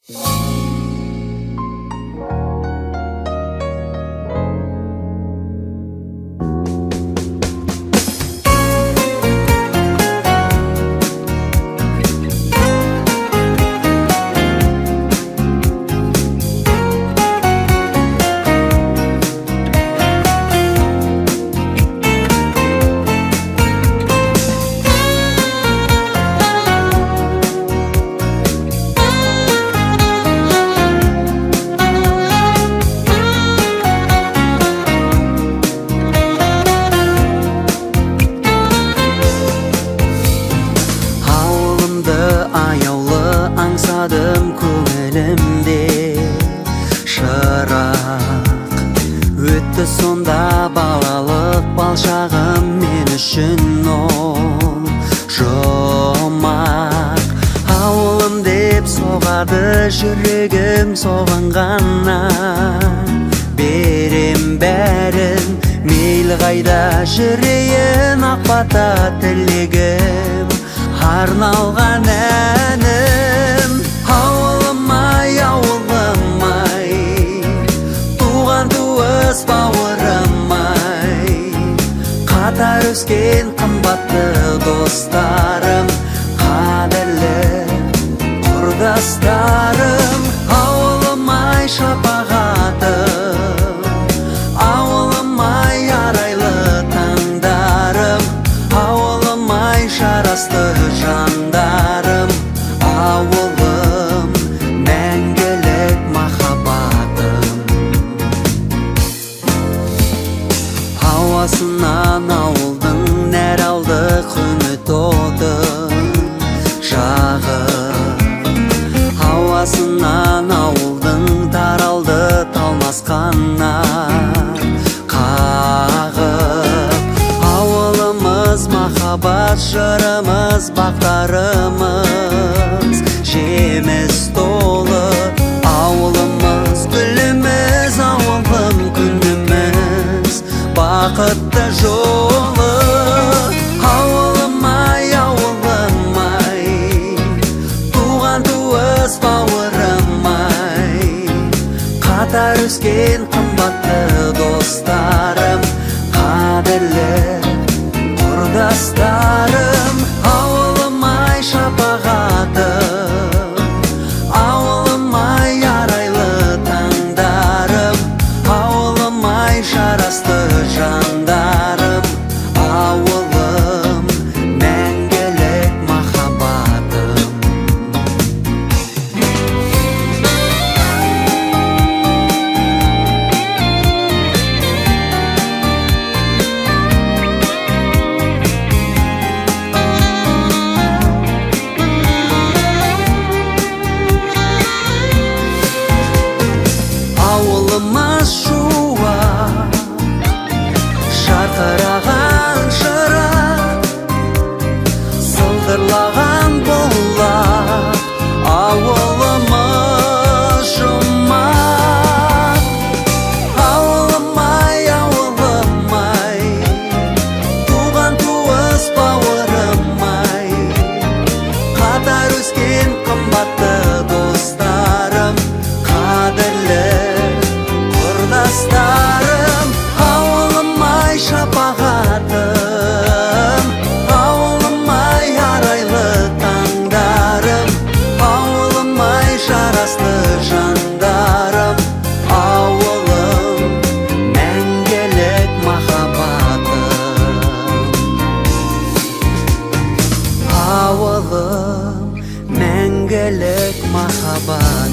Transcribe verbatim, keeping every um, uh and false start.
Аңсадым көңілімде шырақ өтті сонда балалық балшағым мен үшін ол жұмақ ауылым деп соғады жүрегім соған ғана берем бәрін мейлі қайда жүрейін ақ бата тілегім арналған әнім ауылым-ай, ауылым-ай, туған туыс бауырым-ай, қатар өскен қымбатты достарым, қадірлі құрдастарым, ауылым-ай, шапағатым, ауылым-ай, арайлы таңдарым, ауылым-ай, жарасты жандарым, ауылым мәңгілік махаббатым. Ауасынан ауылдың нәр алды күні тодың жағы, ауасынан ауылдың таралды талмас қанат қағып, ауылымыз махаббат жырымыз бақтарымыз жеміс толы, ауылымыз гүліміз, ауылым күніміз бақытты жолы. Ауылым-ай, ауылым-ай, туған туыс бауырым-ай, қатар өскен қымбатты достарым, қадірлі құрдастарым, ауылым-ай, шапағатым, ауылым-ай, арайлы таңдарым, ауылым-ай, жарасты жандарым, ауылым мәңгілік махаббатым. Ауылымыз шуақ, жарқыраған шырақ, сылдырлаған бұлақ, ауылымыз жұмақ. Ауылым-ай, ауылым-ай, туған туыс бауырым-ай, қатар өскен қымбатты достарым, қадірлі құрдастарым, ауылым-ай, шапағатым, ауылым-ай, арайлы таңдарым, ауылым-ай, жарасты жандарым, ауылым мәңгілік махаббатым. Ауылым мәңгілік махаббат.